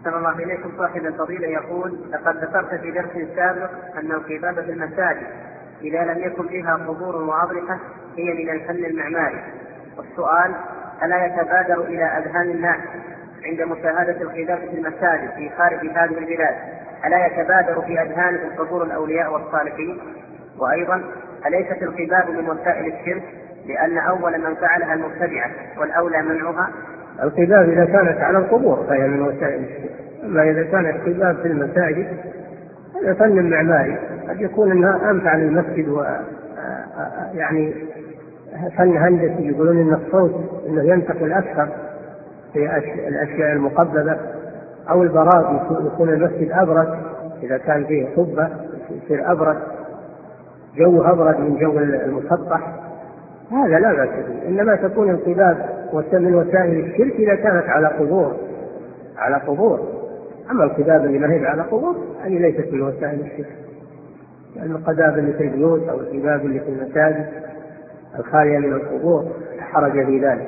أحسن الله إليكم. صاحب الفضيلة يقول: لقد ذكرت في درس سابق أن القباب في المساجد إذا لم يكن فيها قبور واضحة هي من الفن المعماري، والسؤال: ألا يتبادر إلى أذهان الناس عند مشاهدة القباب في المساجد في خارج هذه البلاد، ألا يتبادر في أذهانهم قبور الأولياء والصالحين؟ وأيضا: أليست القباب من وسائل الشرك لأن أول من فعلها المبتدعة والأولى منعها؟ القباب إذا كانت على القبور فهي من وسائل الشرك، أما إذا كانت قباب في المساجد هذا فن معماري، قد يكون أنها أنفع للمسجد يعني فن هندسي، يقولون أن الصوت أنه ينتقل أكثر في الأشياء المقببة، أو البراد يكون المسجد أبرد إذا كان فيه قبة يصير أبرد، جو أبرد من جو المسطح، هذا لا بأس به. إنما تكون القباب من وسائل الشرك إذا كانت على قبور. أما القباب اللي ما هي على قبور هذه ليست من وسائل الشرك، لأن القباب اللي في البيوت أو القباب اللي في المساجد الخالية من القبور لا حرج في ذلك.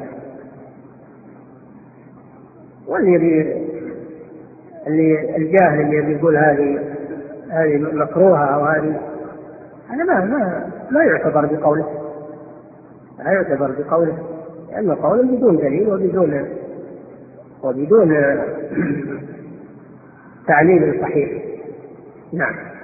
الجاهل اللي يقول هذه مكروهة أو هذه، هذا ما يعتبر بقوله، لا يعتبر بقوله، لأنه قول بدون دليل وبدون تعليل صحيح. نعم.